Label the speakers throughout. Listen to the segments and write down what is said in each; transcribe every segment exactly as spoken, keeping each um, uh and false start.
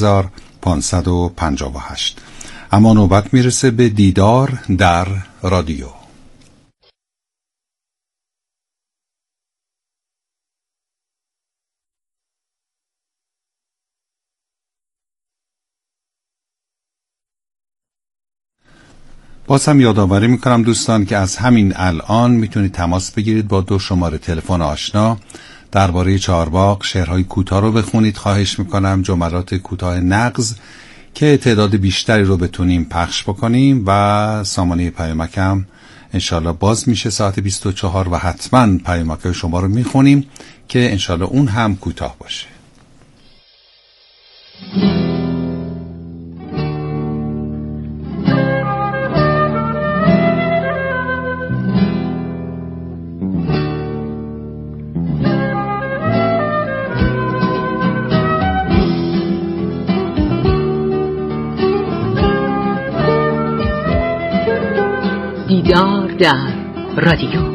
Speaker 1: هزار و پانصد و پنجاه و هشت. اما نوبت میرسه به دیدار در رادیو. باز هم یادآوری میکنم دوستان که از همین الان میتونید تماس بگیرید با دو شماره تلفن آشنا. درباره چهارباغ شعرهای کوتاه رو بخونید، خواهش میکنم جملات کوتاه نغز که تعداد بیشتری رو بتونیم پخش بکنیم و سامانه پیامکم انشالله باز میشه ساعت بیست و چهار و حتما پیامک شما رو میخونیم که انشالله اون هم کوتاه باشه.
Speaker 2: دیدار در رادیو.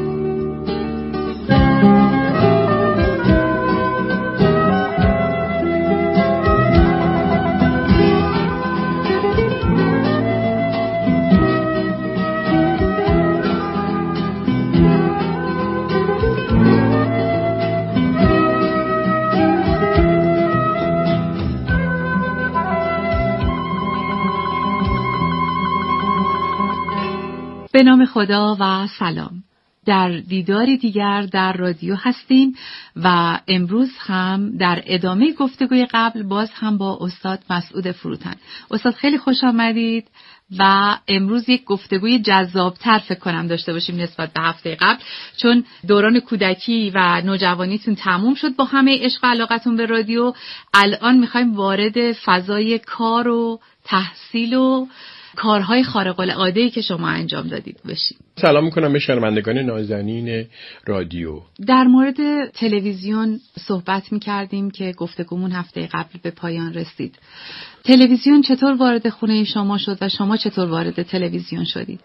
Speaker 3: به نام خدا و سلام. در دیداری دیگر در رادیو هستیم و امروز هم در ادامه گفتگوی قبل باز هم با استاد مسعود فروتن. استاد خیلی خوش آمدید و امروز یک گفتگوی جذابتر فکر کنم داشته باشیم نسبت به هفته قبل، چون دوران کودکی و نوجوانیتون تموم شد با همه عشق و علاقتون به رادیو. الان میخوایم وارد فضای کار و تحصیل و کارهای خارق العاده‌ای که شما انجام دادید بشید.
Speaker 4: سلام میکنم به شنوندگان نازنین رادیو.
Speaker 3: در مورد تلویزیون صحبت میکردیم که گفتگومون هفته قبل به پایان رسید. تلویزیون چطور وارد خونه شما شد و شما چطور وارد تلویزیون شدید؟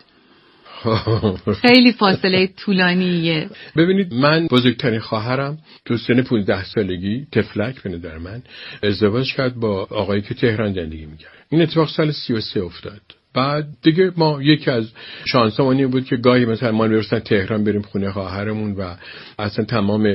Speaker 3: خیلی فاصله طولانیه.
Speaker 4: ببینید، من بزرگترین خواهرم تو سن پانزده سالگی تفلک بینه در من ازدواج کرد با آقایی که تهران زندگی میکرد. این اتفاق سال سی و سه افتاد. بعد دیگه ما یکی از شانسمون این بود که گاهی مثلا ما میرسن تهران بریم خونه خواهرمون و اصلا تمام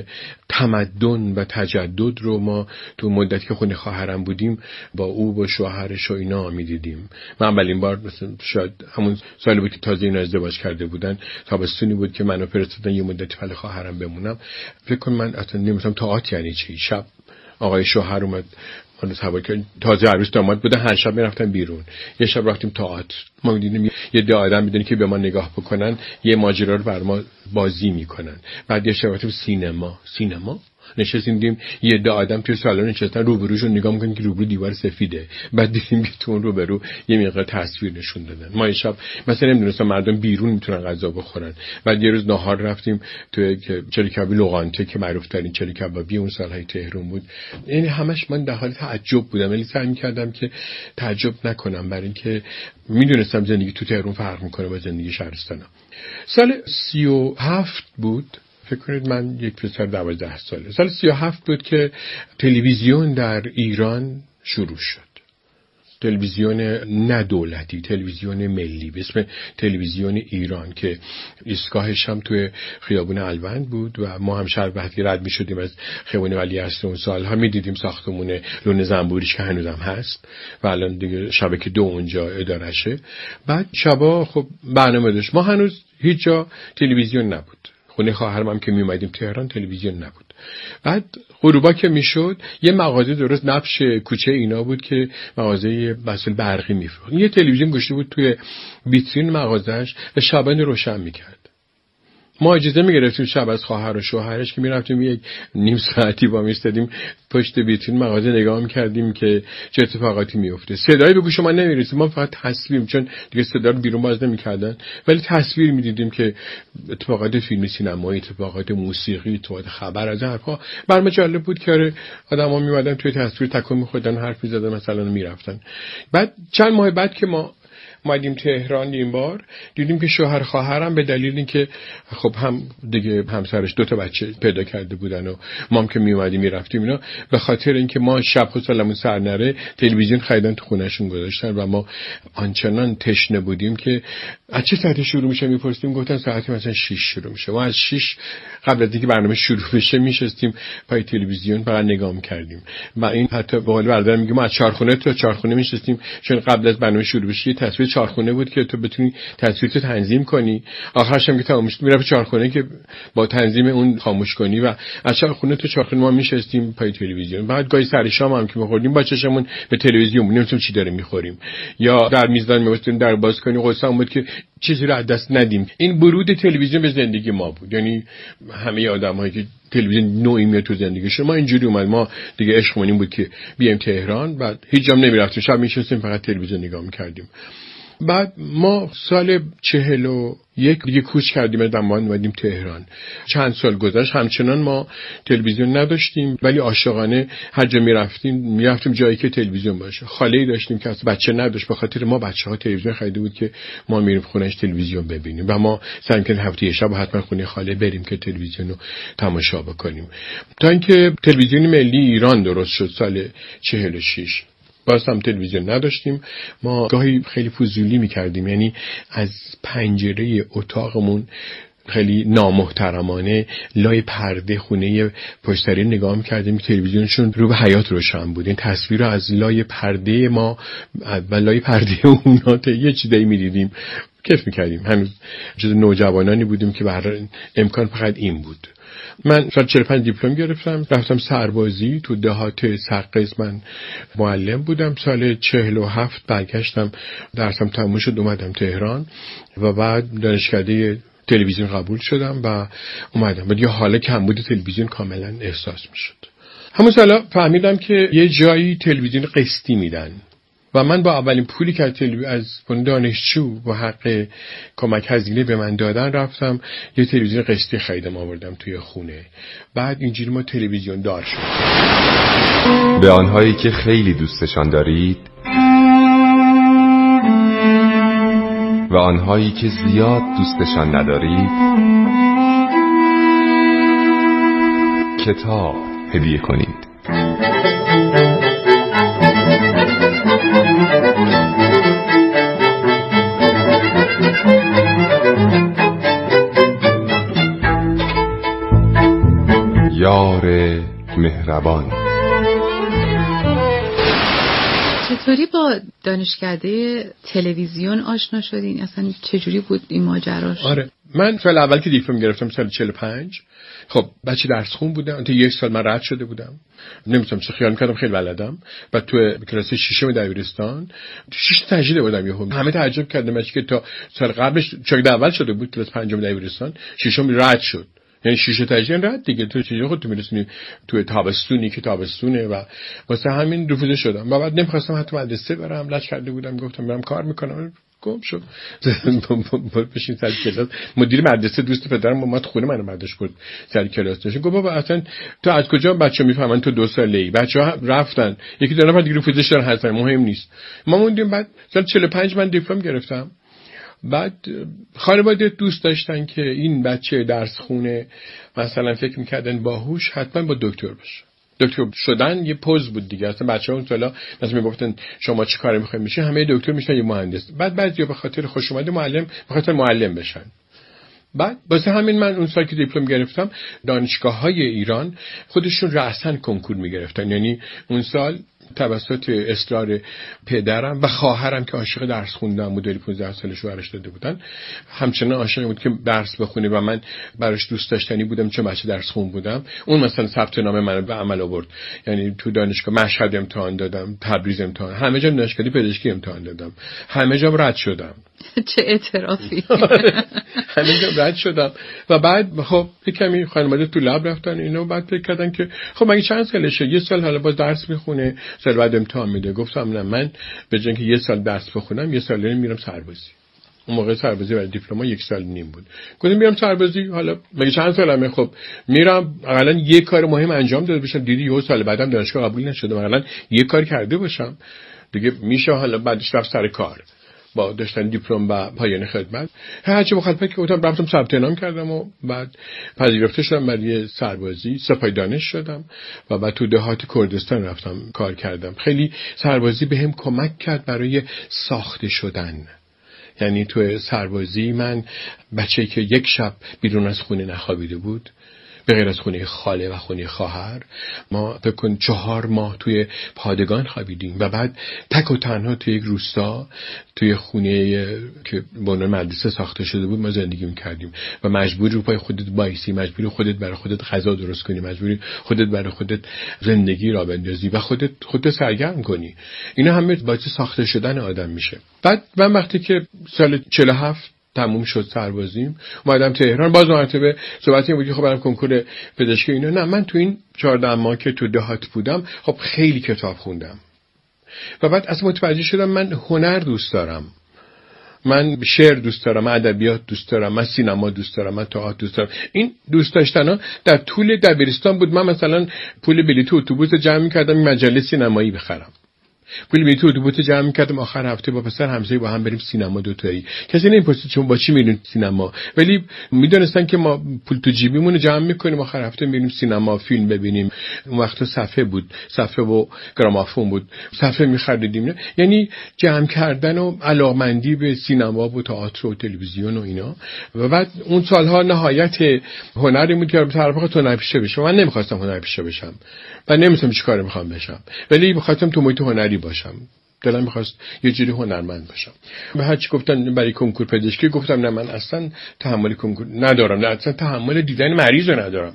Speaker 4: تمدن و تجدد رو ما تو مدتی که خونه خواهرم بودیم با او با شوهرش و اینا میدیدیم. من اولین بار مثلا شاید همون سالی بود که تازه اینا ازدواج کرده بودن، تابستونی بود که منو فرستادن یه مدتی خاله خواهرم بمونم. فکر کنم من اصلا نمی‌فهمم تئاتر یعنی چی. شب آقای شوهر اومد، من سوار که تازه عروس داماد بودن، هر شب میرفتن بیرون. یه شب رفتیم تئاتر، ما دیدیم یه ده آدم میدونی که به ما نگاه بکنن یه ماجرا رو بر ما بازی میکنن. بعد یه شب رفتیم سینما. سینما نشستیم دیدیم یه ده آدم توی سالن نشستن روبروشون نگاه میکنن که روبرو دیوار سفیده. بعد دیدیم که تو اون روبرو یه مقدار تصویر نشون دادن. ما یه شب مثلا نمیدونستم مردم بیرون میتونن غذا بخورن. بعد یه روز نهار رفتیم توی چلی کبابی لوقانته که معروف ترین چلی کبابی اون سالهای تهران بود. یعنی همش من در حال تعجب بودم، ولی سعی می‌کردم که تعجب نکنم، برای اینکه میدونستم زندگی تو تهران فرق میکنه با زندگی شهرستان. سال سی و هفت بود، فکر کنید من یک پسر دوازده ساله. سال سی و هفت بود که تلویزیون در ایران شروع شد. تلویزیون نه دولتی، تلویزیون ملی به اسم تلویزیون ایران که ایستگاهش هم توی خیابون الوند بود و ما هم شهر وقتی رد می شدیم از خیابون ولیعصر اون سالها می دیدیم ساختمون لون زنبوریش که هنوزم هست و الان دیگه شبکه دو اونجا ادارشه. بعد شبا خب برنامه داشت. ما هنوز هیچ جا تلویزیون نبود. خونه خواهرم هم که می اومدیم تهران تلویزیون نبود. بعد غروبا که میشد یه مغازه درست نبش کوچه اینا بود که مغازه وسایل برقی میفروخت. یه تلویزیون گذاشته بود توی ویترین مغازه‌اش و شبانه روشن میکرد. ما اجازه میگرفتیم شب از خواهر و شوهرش که میرفتیم یک نیم ساعتی با میستادیم پشت ویترین مغازه نگاه میکردیم که چه اتفاقاتی میفته. صدایی به گوش ما نمیرسید، ما فقط تصویر، چون دیگه صدا رو بیرون باز نمیکردن، ولی تصویر میدیدیم که اتفاقات فیلم سینمایی، اتفاقات موسیقی، اتفاقات خبر از حرفا. برام جالب بود که آدما میومدن توی تصویر تکون میخوردن، حرف میزدن، مثلا میرفتن. بعد چند ماه بعد که ما اومدیم تهران این بار دیدیم که شوهر خواهرم به دلیل اینکه خب هم دیگه همسرش دو تا بچه پیدا کرده بودن و ما هم که می اومدیم میرفتیم اینا، به خاطر اینکه ما شب خود سالمون سر نره تلویزیون خریدن تو خونهشون گذاشتن و ما آنچنان تشنه بودیم که از چه ساعتی شروع میشه میپرسیدیم، گفتن ساعتی مثلا شش شروع میشه. ما از شش قبل از اینکه برنامه شروع بشه میشستیم پای تلویزیون فقط نگاه میکردیم و این حتی به قول برادرم میگه ما از چهارخونه تا چهارخونه میشستیم چون قبل از برنامه شروع بشه تصویر چهارخونه بود که تو بتونی تصویرتو تنظیم کنی، آخرش هم که تمام شد میره به چهارخونه که با تنظیم اون خاموش کنی و از چهارخونه تا چهارخونه ما میشستیم پای تلویزیون. بعد گاهی سر شام هم که میخوردیم با چشمون به تلویزیون نمی‌دونیم چی داره میخوریم یا در میزدن می‌بستیم در باز کنی قصه بود که چیزی رو از دست ندیم. این ورود تلویزیون به زندگی ما بود، یعنی همه آدمایی که تلویزیون نوعی میاد تو زندگی شما اینجوری اومد. ما دیگه عشقمون این بود که بیایم تهران، بعد هیچ جام نمیرفتیم، شب میشستیم فقط تلویزیون نگاه میکردیم. بعد ما سال چهل و یک دیگه کوچ کردیم از دمان اومدیم تهران. چند سال گذشت همچنان ما تلویزیون نداشتیم ولی عاشقانه هر جا میرفتیم میرفتیم جایی که تلویزیون باشه. خاله‌ای داشتیم که اصلا بچه نداشت، به خاطر ما بچه‌ها تلویزیون خریده بود که ما میریم خونه‌اش تلویزیون ببینیم و ما سعی کردیم هفته یه شب حتما خونه خاله بریم که تلویزیون رو تماشا بکنیم. تا اینکه تلویزیون ملی ایران درست شد سال چهل و شش. باز هم تلویزیون نداشتیم. ما گاهی خیلی فضولی میکردیم، یعنی از پنجره اتاقمون خیلی نامحترمانه لای پرده خونه پشتری نگاه میکردیم، تلویزیونشون رو به حیاط روشن بود. این تصویر رو از لای پرده ما و لای پرده اونا تا یه چیزایی میدیدیم، کیف میکردیم. هنوز جز نوجوانانی بودیم که به هر امکان فقط این بود. من سال چهل و پنج دیپلم گرفتم، رفتم سربازی تو دهات سقز، من معلم بودم. سال چهل و هفت برگشتم، درسم تموم شد، اومدم تهران و بعد دانشکده تلویزیون قبول شدم و اومدم. بعد یه حاله کمبود تلویزیون کاملا احساس میشد. همون سالا فهمیدم که یه جایی تلویزیون قسطی میدن و من با اولین پولی که از دانشجو و حق کمک هزینه به من دادن رفتم یه تلویزیون قسطی خریدم آوردم توی خونه. بعد اینجوری ما تلویزیون دار شدیم.
Speaker 5: به آنهایی که خیلی دوستشان دارید و آنهایی که زیاد دوستشان ندارید کتاب هدیه کنید. یار مهربان.
Speaker 3: چطوری با دانشکده تلویزیون آشنا شدین؟ اصلا چجوری بود این ماجراش؟
Speaker 4: آره، من سال اول که دیپلم گرفتم سال چهل و پنج، خب بچه درس خون بودم، تا یک سال من رد شده بودم، نمیتونم چه خیال میکردم خیلی بلدم. بعد تو کلاس ششم دبیرستان شش تجربه بودم، یهو همه تعجب کردن که تا سال قبلش شاگرد اول شده بود، کلاس پنجم دبیرستان ششم رد شد. یعنی شیشه تجربه رد دیگه، تو چیزی خودت میرسونی تو تابستونی که تابستونه و واسه همین رفوزه شدم و بعد نمیخواستم حتی مدرسه برم، لج کرده بودم، گفتم برم کار میکنم، گم شد. بشین سر کلاس. مدیر مدرسه دوست پدرم اومد خونه منو برداشت برد سر کلاس داشت، گفت بابا اصلا تو از کجا بچه‌ها میفهمن تو دو ساله‌ای؟ بچه‌ها رفتن یکی دو نفر دیگه رفوزش دارن، حتما مهم نیست. ما موندیم. بعد سال چهل و پنج من دیپلم گرفتم. بعد خانواده دوست داشتن که این بچه درس خونه مثلا فکر میکردن باهوش حتما با دکتر بشه. دکتر شدن یه پوز بود دیگه. اصلا بچه‌ها اون سالا مثلا میگفتن شما چی کار میخواید میشین، همه دکتر میشن یه مهندس. بعد بعضیا به خاطر خوش اومده معلم به خاطر معلم بشن. بعد واسه همین من اون سال که دیپلم گرفتم دانشگاه‌های ایران خودشون رأساً کنکور میگرفتن. یعنی اون سال توسط اصرار پدرم و خواهرم که عاشق درس خوندن بود، پانزده سالش برش داده بودن، همچنان عاشق بود که درس بخونه و من براش دوست داشتنی بودم چون بچه درس خون بودم. اون مثلا ثبت نام منو به عمل آورد. یعنی تو دانشگاه مشهد امتحان دادم، تبریز امتحان، همه جا دانشگاه پزشکی امتحان دادم، همه جا رد شدم.
Speaker 3: چه اعترافی.
Speaker 4: همه جا رد شدم و بعد خب یک کمی خانواده تو لب رفتن اینو، بعد فکر کردن که خب مگه چند سالشه، یه سال حالا باز درس میخونه، سال بعد امتحان میده. گفتم نه، من به جای اینکه یه سال درس بخونم یه سال دیگه میرم سربازی. اون موقع سربازی برای دیپلم یک سال نیم بود. گفتم میرم سربازی، حالا مگه چند سالمه، خب میرم حالا یه کار مهم انجام داده باشم. دیدی یه سال بعدم دانشگاه قبول نشدم، حالا یه کار کرده باشم دیگه میشه، حالا بعدش رفت سر کار. با داشتن دیپلم و پایان خدمت. هرچی مخالفت که گفتم رفتم ثبت نام کردم و بعد پذیرفته شدم برای سربازی، سپاه دانش شدم و بعد تو دهات کردستان رفتم کار کردم. خیلی سربازی بهم کمک کرد برای ساخته شدن. یعنی تو سربازی من بچه‌ای که یک شب بیرون از خونه نخوابیده بود، به غیر از خونه خاله و خونه خواهر، ما فکر کن چهار ماه توی پادگان خوابیدیم و بعد تک و تنها توی یک روستا توی خونه که به عنوان مدرسه ساخته شده بود ما زندگی می‌کردیم و مجبوری رو پای خودت بایسی، مجبوری خودت برای خودت غذا درست کنی، مجبوری خودت برای خودت زندگی را بندازی و خودت خودت سرگرم کنی. اینا همه باعث ساخته شدن آدم میشه. بعد من وقتی که سال چهل و هفت تموم شد سربازیم اومدم تهران، باز مرتبه صحبتی بود که خب برام کنکور پزشکی اینا. نه، من تو این چهارده ماه که تو دهات بودم خب خیلی کتاب خوندم و بعد از متوجه شدم من هنر دوست دارم، من شعر دوست دارم، من ادبیات دوست دارم، من سینما دوست دارم، من تئاتر دوست دارم. این دوست داشتنا در طول دبیرستان بود. من مثلا پول بلیط اتوبوس جمع می‌کردم مجله سینمایی بخرم، پول بلیط اتوبوس جمع می‌کردم آخر هفته با پسر همسایه با هم بریم سینما دوتایی. کسی نمی‌پرسید چون با چی میرین سینما، ولی میدونستن که ما پول تو جیبیمون رو جمع می‌کنیم آخر هفته میریم سینما فیلم ببینیم. اون وقتا صفحه بود، صفحه و گرامافون بود، صفحه می‌خریدیم. یعنی جمع کردن و علاقمندی به سینما و تئاتر و تلویزیون و اینا. و بعد اون سالها نهایت هنری بود که طرف خودت هنرپیشه بشه. من نمی‌خواستم هنرپیشه بشم و نمی‌دونستم چیکار می‌خوام بشم، ولی می‌خواستم تو محیط هنری باشم. دلم می‌خواست یه جوری هنرمند باشم. به هر چی گفتن برای کنکور پزشکی گفتم نه، من اصلا تحمل کنکور ندارم، نه اصلا تحمل دیدن مریض رو ندارم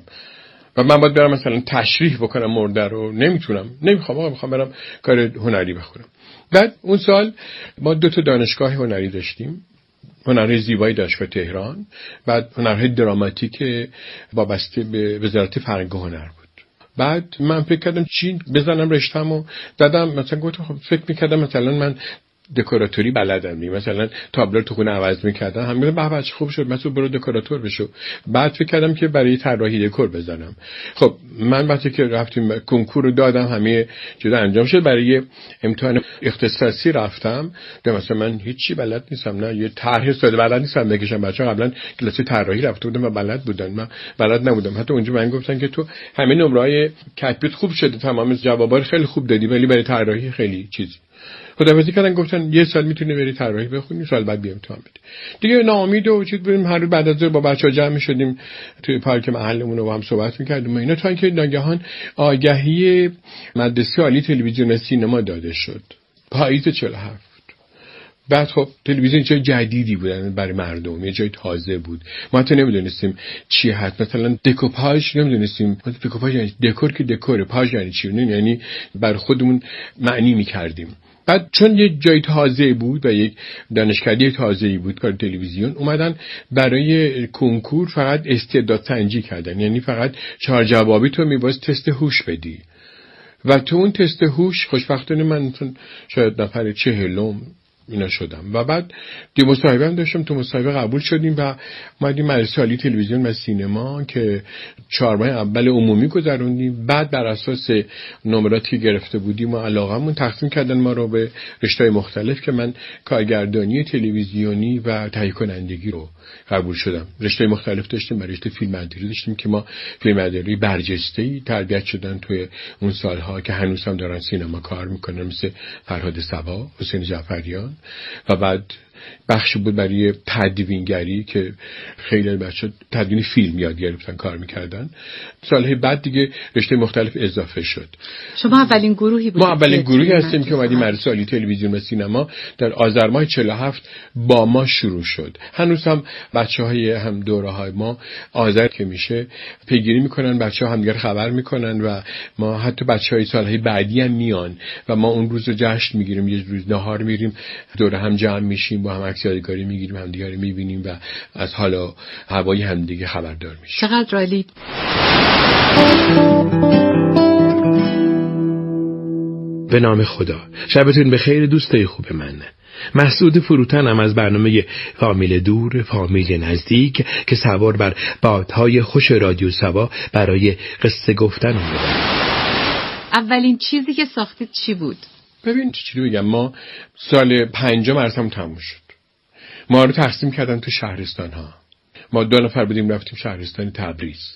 Speaker 4: و من باید برم مثلا تشریح بکنم مرده رو، نمیتونم، نمیخوام، آقا میخوام برم کار هنری بخونم. بعد اون سال ما دو تا دانشگاه هنری داشتیم، هنرهای زیبایی دانشگاه تهران، بعد هنرهای دراماتیک وابسته به وزارت فرهنگ و هنر بود. بعد من فکر کردم چی بزنم رشته‌مو، دادم مثلا گفتم خب فکر می‌کردم مثلا من دکوراتوری بلدم، مثلا تابلو تو خونه عوض می‌کردم، همین به بچه خوب شد مثلا برو دکوراتور بشو. بعد فکر کردم که برای طراحی دکور بزنم. خب من وقتی که رفتیم کنکور رو دادم همه جدا انجام شد، برای امتحان اختصاصی رفتم، مثلا من هیچی بلد نیستم، نه یه طرح ساده بلد نیستم بکشم. بچه‌ها قبلا کلاس طراحی رفته بودن و بلد بودن، من بلد نبودم. حتی اونجا من گفتن که تو همه نمره‌های کتبیت خوب شده، تمام جوابا رو خیلی خوب دادی، ولی برای طراحی خیلی چیزی. خداحافظی کردن، گفتن یه سال میتونی بری طراحی بخونی، سال بعد بیا امتحان بدی. دیگه ناامید و چیز بودیم، هر روز بعد از ظهر با بچه‌ها جمع می‌شدیم توی پارک محلمون و با هم صحبت می‌کردیم و اینا، تا اینکه ناگهان آگهی مدرسه عالی تلویزیون و سینما داده شد پاییز چهل و هفت. بعد خب تلویزیون جای جدیدی بود برای مردم، یه جای تازه بود، ما حتی نمیدونستیم چی هست. مثلا دکوپاژ نمیدونستیم، دکوپاژ یعنی دکور که دکور، پاژ یعنی چی، یعنی بر خودمون معنی می‌کردیم. بعد چون یه جای تازه بود و یک دانشکده تازه‌ای بود کار تلویزیون، اومدن برای کنکور فقط استعداد سنجی کردن، یعنی فقط چهار جوابی تو می‌باید تست هوش بدی و تو اون تست هوش خوشبختانه من شاید نفر چهلم اینا شدم و بعد دی مصاحبه هم داشتم، تو مصاحبه قبول شدیم و اومدیم مدرسه عالی تلویزیون و سینما که چهار ماه اول عمومی گذروندیم. بعد بر اساس نمراتی که گرفته بودیم و علاقمون تقسیم کردن ما رو به رشته‌های مختلف که من کارگردانی تلویزیونی و تهیه کنندگی رو قبول شدم. رشته مختلف داشتیم، برای رشته فیلمبرداری داشتیم که ما فیلمبرداری برجسته‌ای تربیت شدن توی اون سالها که هنوز هم دارن سینما کار میکنن، مثل فرهاد صبا، حسین جعفریان. و بعد بخشی بود برای تدوینگری که خیلی بچه تدوین فیلم یاد گرفتن کار میکردن. سالهای بعد دیگه رشته مختلف اضافه شد.
Speaker 3: شما اولین گروهی بودید؟
Speaker 4: ما اولین گروهی هستیم که اومدیم مدرسه عالی تلویزیون و سینما در آذر ماه چهل و هفت با ما شروع شد. هنوز هم بچهای هم دوره‌های ما آذر که میشه پیگیری میکنن، بچه‌ها هم دیگه خبر میکنن و ما حتی بچهای سالهای بعدی هم میان و ما اون روز رو جشن میگیریم، یه روز نهار میریم دور هم جمع میشیم، با هم عکس یادگاری میگیریم، همدیگه رو میبینیم و از حالا هوای همدیگه خبردار میشیم.
Speaker 3: چقدر عالی.
Speaker 6: به نام خدا. شبتون بخیر دوستای خوب من. مسعود فروتنم از برنامه فامیل دور فامیل نزدیک که سوار بر بادهای خوش رادیو سوا برای قصه گفتن اومدم.
Speaker 3: اولین چیزی که ساختید چی بود؟
Speaker 4: ببین چی بگم، ما سال پنجم ارسم تموم شد، ما رو تقسیم کردن تو شهرستان ها. ما دو نفر بودیم رفتیم شهرستان تبریز.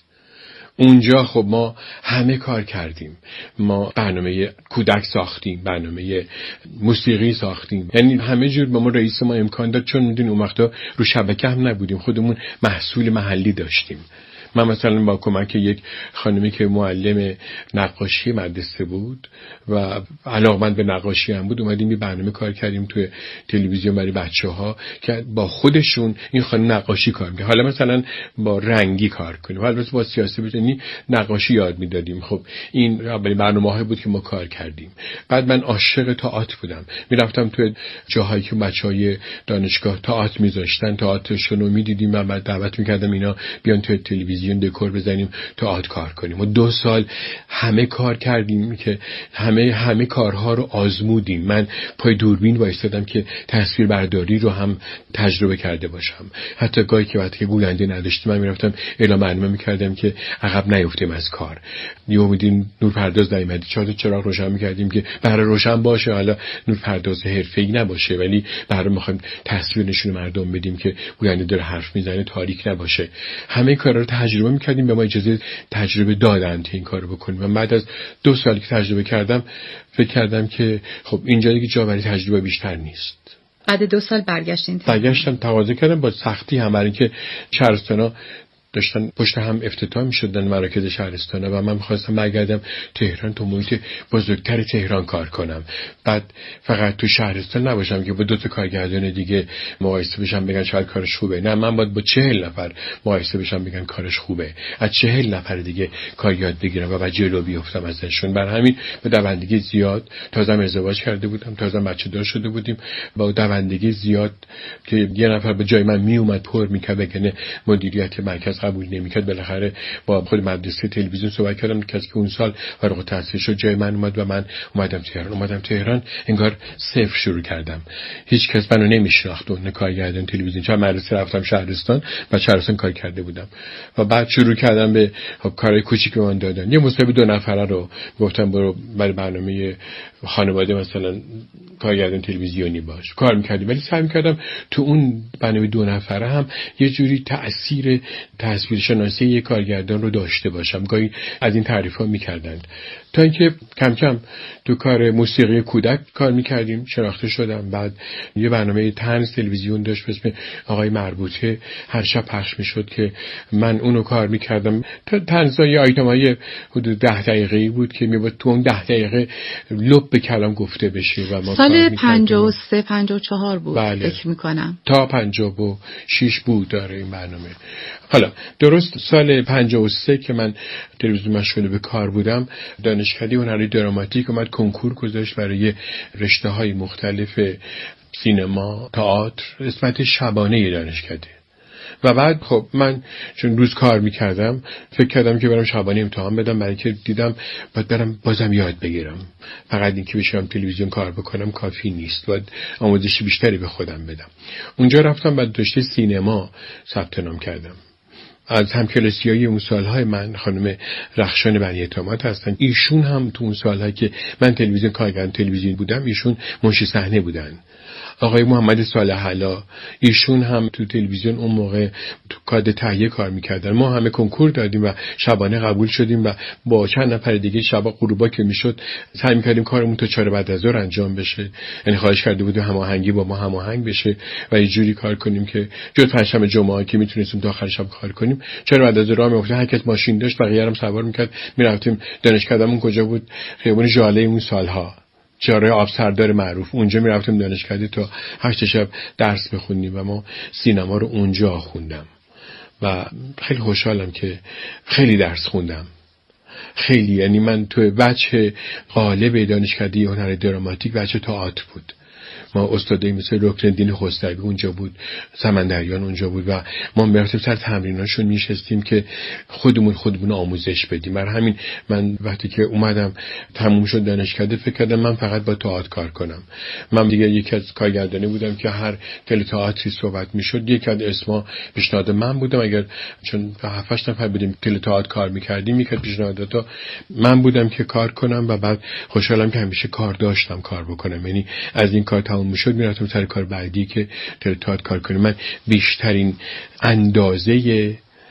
Speaker 4: اونجا خب ما همه کار کردیم، ما برنامه کودک ساختیم، برنامه موسیقی ساختیم، یعنی همه جور به ما رئیس ما امکان داد، چون میدونی اون وقتا رو شبکه هم نبودیم، خودمون محصول محلی داشتیم. من مثلا با کمک یک خانمی که معلم نقاشی مدرسه بود و علاقمند به نقاشی هم بود، اومدیم یه برنامه کار کردیم توی تلویزیون برای بچه‌ها که با خودشون این خانم نقاشی کار می‌کنه. حالا مثلا با رنگی کار کنیم، حالا با سیاسی بتونی نقاشی یاد میدادیم. خب این اولین برنامه‌ای بود که ما کار کردیم. بعد من عاشق تئاتر بودم، میرفتم توی جاهایی که بچه‌های دانشگاه تئاتر می‌ذاشتن، تئاترشون رو می‌دیدیم و بعد دعوت می‌کردم اینا بیان توی تلویزیون دکور بزنیم، تئاتر کار کنیم. و دو سال همه کار کردیم که همه همه کارها رو آزمودیم. من پای دوربین وایسادم که تصویر برداری رو هم تجربه کرده باشم. حتی گاهی که وقتی که گوینده نداشتیم من میرفتم اعلام برنامه میکردم که عقب نیفتیم از کار. یهو میدین نورپرداز نیامد، چهار چراغ روشن میکردیم که برای روشن باشه، حالا نورپرداز حرفه‌ای نباشه ولی برای میخوایم تصویر نشون مردم بدیم که گوینده داره حرف میزنه، تاریک نباشه. همه کارا رو تجربه میکردیم، به ما اجازه تجربه دادن که این کارو بکنیم. و بعد از دو سال که تجربه کردم فکر کردم که خب اینجا دیگه جا برای تجربه بیشتر نیست.
Speaker 3: بعد دو سال برگشتین؟
Speaker 4: برگشتم تقاضا کردم با سختی هم، برای اینکه شهرستانا داشتن پشت هم افتتاح می‌شدن مراکز شهرستانه و من می‌خواستم برگردم تهران، تو محیط بزرگتر تهران کار کنم. بعد فقط تو شهرستان نباشم که با دو تا کارگردان دیگه مقایسه بشم بگن شاید کارش خوبه. نه، من باید با چهل نفر مقایسه بشم بگن کارش خوبه، از چهل نفر دیگه کار یاد بگیرم و بعد جلو بیافتم ازشون. بر همین به دوندگی زیاد، تازه ازدواج کرده بودم، تازه بچه دار شده بودیم، با دوندگی زیاد که یه نفر به جای من میومد پر میکرد بگن مدیریت مرکز قبول نمیکرد. بالاخره با خود مدرسه تلویزیون صحبت کردم، کسی که اون سال فارغ التحصیل شد جای من اومد و من اومدم تهران. اومدم تهران انگار صفر شروع کردم، هیچ کس منو نمیشناخت. اون کارگردان تلویزیون، چون مدرسه رفتم شهرستان و شهرستان کار کرده بودم و بعد شروع کردم به خب کارهای کوچیک به من دادن. یه مصاحبه دو نفره رو گفتم برو برای برنامه خانواده مثلا کارگردان تلویزیونی باش، کار می‌کردیم. ولی سعی می‌کردم تو اون برنامه دو نفره هم یه جوری تأثیر تصویرشناسی یک کارگردان رو داشته باشم. گاهی از این تعریف‌ها می‌کردند تا اینکه کم کم تو کار موسیقی کودک کار می‌کردیم، شناخته شدم. بعد یه برنامه طنز تلویزیون داشت به اسم آقای مربوطه، هر شب پخش می‌شد که من اونو کار می‌کردم. طنزای آیتم‌های حدود ده دقیقه‌ای بود که می‌بود تو اون ده دقیقه لب به کلام گفته بشه و ما
Speaker 3: سال پنجاه و سه پنجاه و چهار بود.
Speaker 4: بله.
Speaker 3: فکر می‌کنم
Speaker 4: تا پنجاه و شش بود داره این برنامه. حالا درست سال پنجاه و سه که من تلویزیون مشغول به کار بودم، دانشکده هنری دراماتیک اومد کنکور گذاشت برای رشته‌های مختلف سینما، تئاتر، قسمت شبانه دانشکده. و بعد خب من چون روز کار میکردم فکر کردم که برم شبانه امتحان بدم، برای که دیدم باید برم بازم یاد بگیرم. فقط این که بشم تلویزیون کار بکنم کافی نیست، باید آموزش بیشتری به خودم بدم. اونجا رفتم بعد رشته سینما ثبت نام کردم. از همکلاسیای اون سالهای من خانم رخشان بنی اعتماد هستن. ایشون هم تو اون سالهایی که من تلویزیون کارگردان تلویزیون بودم ایشون منشی صحنه بودن. آقای محمد صالح علا، ایشون هم تو تلویزیون اون موقع تو کاد تهیه کار میکردن. ما همه کنکور دادیم و شبانه قبول شدیم و با چند نفر دیگه شبا غروبا که میشد سعی میکردیم کارمون تا چهار بعد از ظهر انجام بشه. یعنی خواهش کرده بودیم هماهنگی با ما هماهنگ بشه و یه جوری کار کنیم که جز پنجشنبه جمعه که میتونستیم تا آخر شب کار کنیم، چهار بعد از ظهر میافتاد، هر کس ماشین داشت بقیه هم سوار میکرد میرفتیم. دانشکدهمون کجا بود؟ خیابون ژاله اون سالها، چهارراه آب سردار معروف. اونجا می رفتم دانشکده تا هشت شب درس بخونیم و ما سینما رو اونجا خوندم و خیلی خوشحالم که خیلی درس خوندم. خیلی، یعنی من تو بچه قالب دانشکده هنر دراماتیک بچه تئاتر بود. ما استادایی مثل رکن‌الدین خسروی اونجا بود، سمندریان اونجا بود و ما میرفتیم سر تمریناشون میشستیم که خودمون خودمون آموزش بدیم. برای همین من وقتی که اومدم تموم شد دانشکده فکر کردم من فقط با تئاتر کار کنم. من دیگه یکی از کارگردانی بودم که هر تئاتر تئاتری صحبت میشد یکی از اسما پیشنهاد من بودم، اگر چون هفت هشت نفر بودیم تئاتر کار میکردیم یک از پیشنهاداتا من بودم که کار کنم و بعد خوشحالم که همیشه کار داشتم کار بکنم. یعنی از این کار تموم میشد میرفتم سر کار بعدی که تئاتر کار کنم. من بیشترین اندازه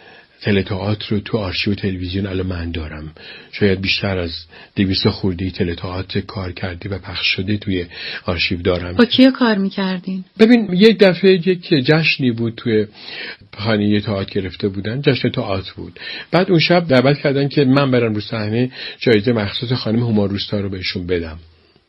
Speaker 4: تئاتر رو تو آرشیو تلویزیون الان من دارم، شاید بیشتر از دویست خورده تئاتر کار کردی و پخش شده توی آرشیو دارم.
Speaker 3: با کیا کار میکردین؟
Speaker 4: ببین یک دفعه یک جشنی بود توی خانه تئاتر گرفته بودن، جشن تئاتر بود. بعد اون شب دعوت کردن که من برم رو صحنه جایزه مخصوص خانم هما روستا رو بهشون بدم.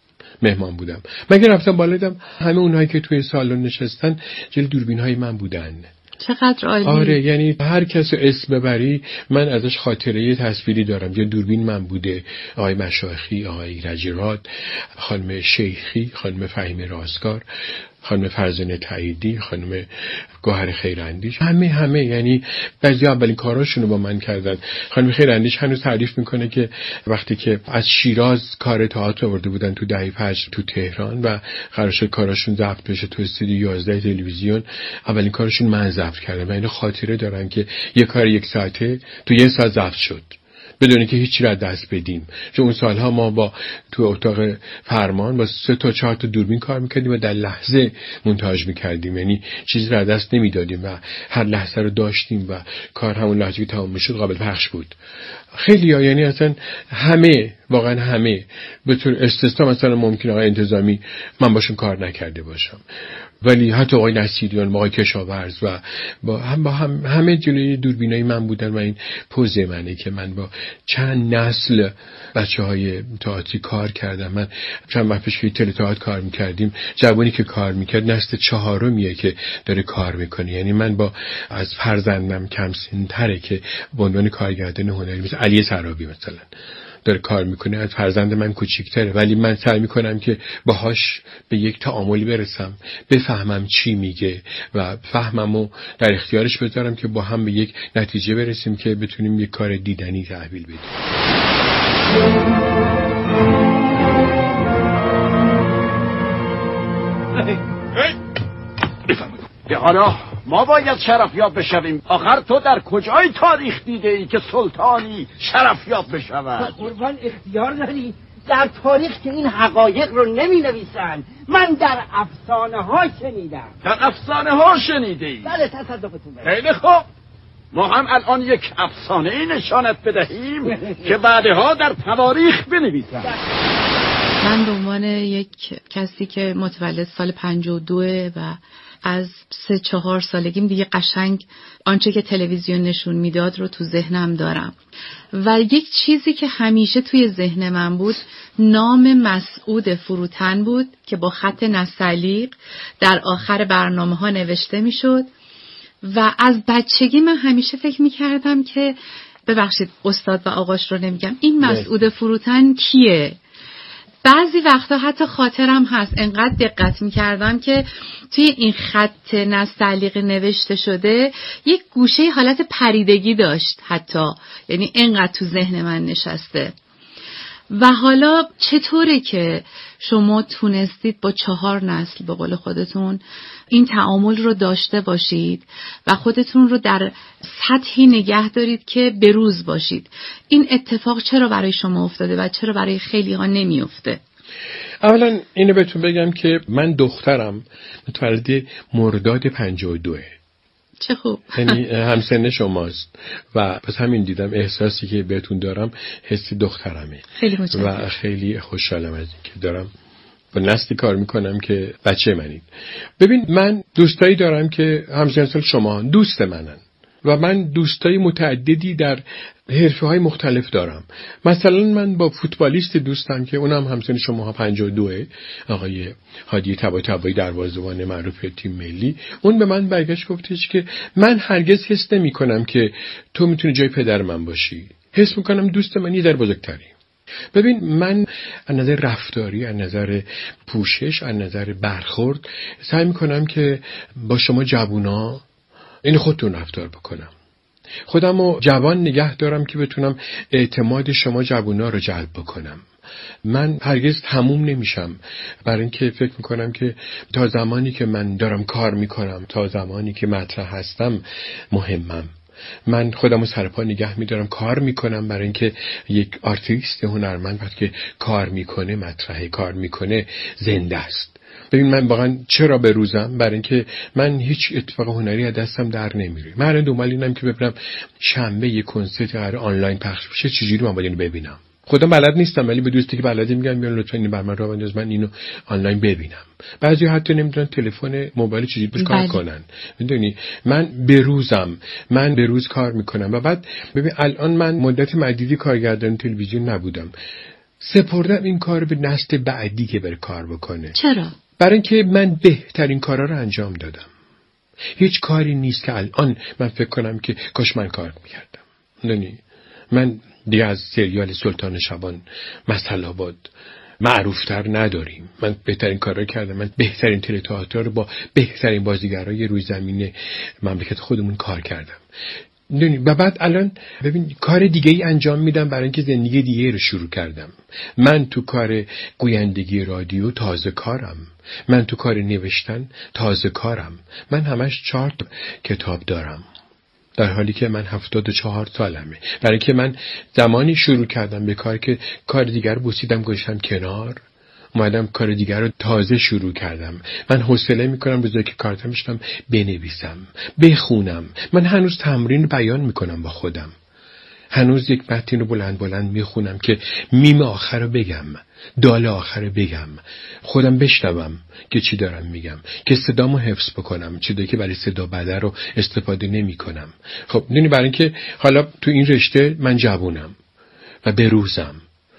Speaker 4: مهمان بودم. من که رفتم بالا دیدم همه اونهایی که توی سالن نشستن جلوی دوربین‌های من بودن.
Speaker 3: چقدر عالی.
Speaker 4: آره، یعنی هر کس اسم ببری من ازش خاطره تصویری دارم. یه دوربین من بوده، آقای مشایخی، آقای ایرجی، خانم شیخی، خانم فهیمه رازگار، خانم فرزانه تاییدی، خانم گوهر خیراندیش، همه همه یعنی بعضی اولین کاراشون رو با من کردن. خانم خیراندیش هنوز تعریف میکنه که وقتی که از شیراز کار تئاتر آورده بودن تو دهه پنجاه تو تهران و قرار شد کاراشون ضبط بشه تو استودیو یازده تلویزیون، اولین کارشون من ضبط کردم و اینو خاطره دارن که یه کار یک ساعته تو یه ساعت ضبط شد بدون که هیچی را دست بدیم. چون اون سالها ما با تو اتاق فرمان با سه تا چهار تا دوربین کار میکردیم و در لحظه مونتاژ میکردیم، یعنی چیزی را دست نمیدادیم و هر لحظه رو داشتیم و کار همون لحظه که تمام میشد قابل پخش بود. خیلی ها، یعنی اصلا همه، واقعا همه به طور استثنا، مثلا ممکن آقای انتظامی من باشون کار نکرده باشم، ولی حتی آقای نصیریان، آقای کشاورز و با هم با هم همه جلوی دوربینای من بودن و این پوز منه که من با چند نسل بچهای تئاتری کار کردم. من چند وقت پیش که تئاتر کار میکردیم، جوانی که کار میکرد نسل چهارمیه که داره کار میکنه. یعنی من با از فرزندم کم سن‌تره که به عنوان کارگردان هنری مثل علی سرابی مثلا داره کار میکنه، از فرزند من کوچیک‌تره، ولی من سعی میکنم که باهاش به یک تعاملی برسم، بفهمم چی میگه و فهممو در اختیارش بذارم که با هم به یک نتیجه برسیم که بتونیم یک کار دیدنی تحویل بدیم.
Speaker 7: حالا ما باید شرفیاب بشویم. آخر تو در کجای تاریخ دیده ای که سلطانی شرفیاب بشود؟
Speaker 8: قربان اختیار داری، در تاریخ که این حقایق رو نمی نویسن. من در افسانه ها شنیدم.
Speaker 7: در افسانه ها شنیده ای؟
Speaker 8: بله، تصدقتون بره.
Speaker 7: خیلی خوب، ما هم الان یک افسانه ای نشانت بدهیم که بعدها در تواریخ بنویسن.
Speaker 3: من به عنوان یک کسی که متولد سال پنجاه و دو و از سه چهار سالگیم دیگه قشنگ آنچه که تلویزیون نشون میداد رو تو ذهنم دارم و یک چیزی که همیشه توی ذهن من بود نام مسعود فروتن بود که با خط نستعلیق در آخر برنامه ها نوشته میشد و از بچگی من همیشه فکر میکردم که ببخشید استاد و آقاش رو نمیگم، این مسعود فروتن کیه؟ بعضی وقتا حتی خاطرم هست انقدر دقت میکردم که توی این خط نستعلیق نوشته شده یک گوشه حالت پریدگی داشت حتی، یعنی انقدر تو ذهن من نشسته. و حالا چطوره که شما تونستید با چهار نسل به قول خودتون این تعامل رو داشته باشید و خودتون رو در سطحی نگه دارید که بروز باشید؟ این اتفاق چرا برای شما افتاده و چرا برای خیلی ها نمی افته؟
Speaker 4: اولا اینو بهتون بگم که من دخترم متولد مرداد پنجاه و دوه.
Speaker 3: چه خوب.
Speaker 4: یعنی همسن شماست و پس همین دیدم احساسی که بهتون دارم حسی دخترمه.
Speaker 3: خیلی متشکرم
Speaker 4: و خیلی خوشحالم از این که دارم با نسلی کار میکنم که بچه منید. ببین من دوستایی دارم که همسن سال شما دوست منن و من دوستای متعددی در حرفه‌های مختلف دارم. مثلا من با فوتبالیست دوستم که اونم همسن شما پنجاه و دوه، آقای هادی طباطبایی دروازه‌بان معروف تیم ملی. اون به من برگشت گفتش که من هرگز حس نمی‌کنم که تو میتونی جای پدر من باشی. حس می‌کنم دوست من یه در بزرگتری. ببین، من از نظر رفتاری، از نظر پوشش، از نظر برخورد سعی میکنم که با شما جوونا این خودتون رفتار بکنم. خودمو جوان نگه دارم که بتونم اعتماد شما جوونا رو جلب بکنم. من هرگز تموم نمیشم، برای اینکه فکر میکنم که تا زمانی که من دارم کار میکنم، تا زمانی که مطرح هستم مهمم. من خودمو سرپا نگه میدارم، کار میکنم، برای اینکه یک آرتیست هنرمند وقتی که کار میکنه مطرحه، کار میکنه زنده است. ببین، من واقعا چرا بروزم؟ برای اینکه من هیچ اتفاق هنری از دستم در نمیره. من الان دنبال اینم که ببینم شنبه یک کنسرت قرار آنلاین پخش بشه، چجوری من باید اینو ببینم. خودم بلد نیستم، ولی به دوستی که بلدی میگم بیان لطفا اینو بر من راه بنداز، من اینو آنلاین ببینم. بعضی حتی نمیدونن تلفن موبایل چجوری باش کار کنن. میدونی، من بروزم، من بروز کار میکنم. و بعد ببین، الان من مدت مدیدی کارگردان تلویزیون نبودم، سپردم این کار به نسل بعدی که بره کار بکنه.
Speaker 3: چرا؟
Speaker 4: برای اینکه من بهترین کارا رو انجام دادم. هیچ کاری نیست که الان من فکر کنم که کاش من کار میکردم. میدونی، من دیگه از سریال سلطان شبان، مسئله آباد معروفتر نداریم. من بهترین کارا کردم، من بهترین تئاتر رو با بهترین بازیگرای روی زمین مملکت خودمون کار کردم. و بعد الان ببین کار دیگه ای انجام میدم برای اینکه زندگی دیگه رو شروع کردم. من تو کار گویندگی رادیو تازه کارم، من تو کار نوشتن تازه کارم. من همش چهار کتاب دارم، در حالی که من هفتاد و چهار سالمه. برای اینکه من زمانی شروع کردم به کار که کار دیگر رو بوسیدم گذاشتم کنار، اومدم کار دیگر رو تازه شروع کردم. من حوصله میکنم روزایی که کارتم میشتم بنویسم، بخونم. من هنوز تمرین بیان میکنم با خودم، هنوز یک متن رو بلند بلند میخونم که میم آخر رو بگم، دال آخر رو بگم، خودم بشنوم که چی دارم میگم، که صدامو حفظ بکنم، چیزی که برای صدا بده رو استفاده نمی کنم. خب میدونی، برای اینکه حالا تو این رشته من جوونم و بروزم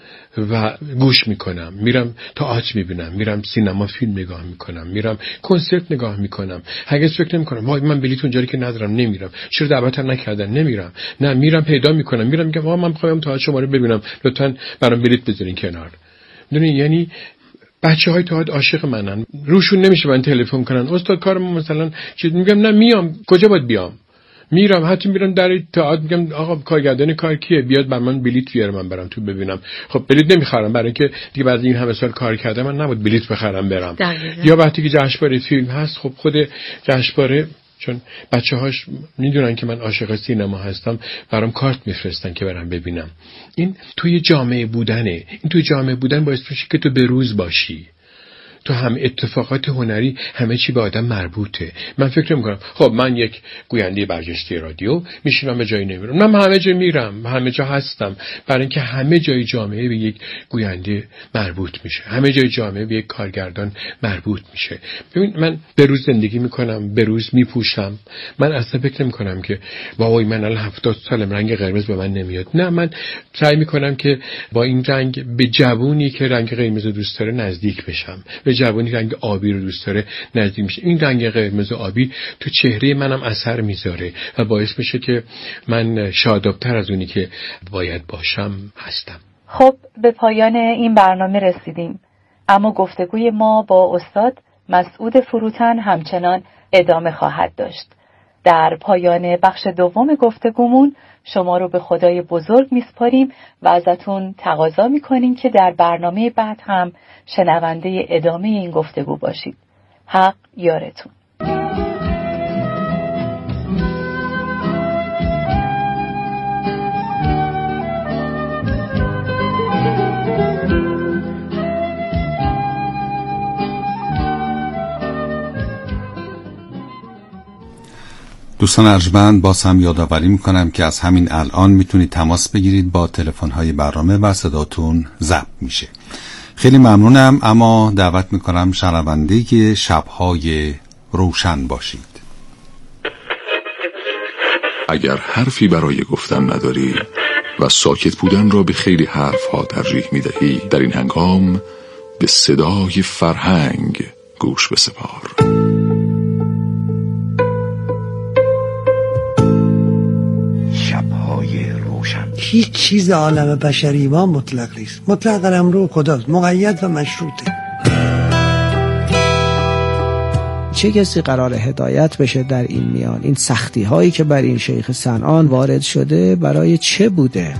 Speaker 4: و گوش میکنم، میرم تئاتر میبینم، میرم سینما فیلم نگاه میکنم، میرم کنسرت نگاه میکنم. هرگز فکر نمیکنم وای من بلیط اونجایی که ندارم نمیرم، چرا دعوتم نکردن نمیرم. نه، میرم پیدا میکنم، میرم میگم آقا من میخوام تئاتر شما رو ببینم، لطفاً برام بلیط بذارین کنار. میدونی، یعنی بچه‌های تئاتر عاشق منن، روشون نمیشه من تلفن کنن استاد کارم مثلا چیز، میگم نه میام، کجا باید بیام؟ میرم، حتی میرم در تئاتر میگم آقا کارگردان کار کیه، بیاد بر من بلیط بیاره من برم تو ببینم. خب بلیط نمیخرم، برای اینکه دیگه بعد این همه سال کار کردم من نباید بلیط بخرم برم. دقیقا. یا وقتی که جشنواره فیلم هست، خب خود جشنواره چون بچه‌هاش میدونن که من عاشق سینما هستم، برام کارت میفرستن که برام ببینم. این توی جامعه بودنه، این توی جامعه بودن باعث میشه که تو به روز باشی. تو هم اتفاقات هنری همه چی به آدم مربوطه. من فکر میکنم خب من یک گوینده برجسته رادیو میشینم به جایی نمیرم، نه من همه جا میرم، همه جا هستم، برای اینکه همه جای جامعه به یک گوینده مربوط میشه، همه جای جامعه به یک کارگردان مربوط میشه. ببین من به روز زندگی میکنم، به روز میپوشم. من اصلا فکر نمیکنم که وای من الان هفتاد سالم رنگ قرمز به من نمیاد. نه، من سعی میکنم که با این رنگ به جوونی که رنگ قرمز دوست داره نزدیک بشم، به جوانی رنگ آبی رو دوست داره نزدیک میشه. این رنگ قرمز آبی تو چهره منم اثر میذاره و باعث میشه که من شادابتر از اونی که باید باشم هستم.
Speaker 9: خب به پایان این برنامه رسیدیم، اما گفتگوی ما با استاد مسعود فروتن همچنان ادامه خواهد داشت. در پایان بخش دوم گفتگومون شما رو به خدای بزرگ میسپاریم و ازتون تقاضا میکنیم که در برنامه بعد هم شنونده ادامه این گفتگو باشید. حق یارتون.
Speaker 1: دوستان ارجمند، باز هم یادآوری میکنم که از همین الان میتونید تماس بگیرید با تلفن‌های برنامه و صداتون ضبط میشه. خیلی ممنونم، اما دعوت میکنم شنونده شب‌های روشن باشید.
Speaker 10: اگر حرفی برای گفتن نداری و ساکت بودن را به خیلی حرفها ترجیح میدهی، در این هنگام به صدای فرهنگ گوش بسپار.
Speaker 11: هیچ چیز عالم بشری ما مطلق نیست. مطلق قلمرو خداست، مقید و مشروطه.
Speaker 12: چه کسی قرار هدایت بشه در این میان؟ این سختی هایی که بر این شیخ صنعان وارد شده برای چه بوده؟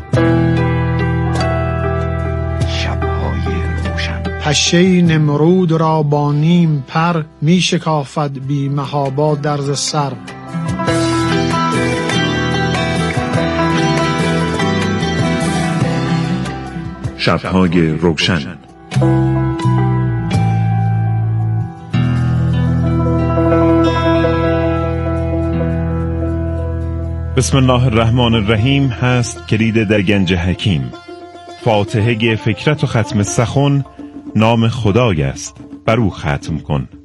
Speaker 13: پشه نمرود را با نیم پر، می شکافد بی محابا درز سر.
Speaker 10: شب‌های روشن.
Speaker 14: بسم الله الرحمن الرحیم هست کلید در گنج حکیم. فاتحه فکرت و ختم سخن نام خدای است، بر او ختم کن.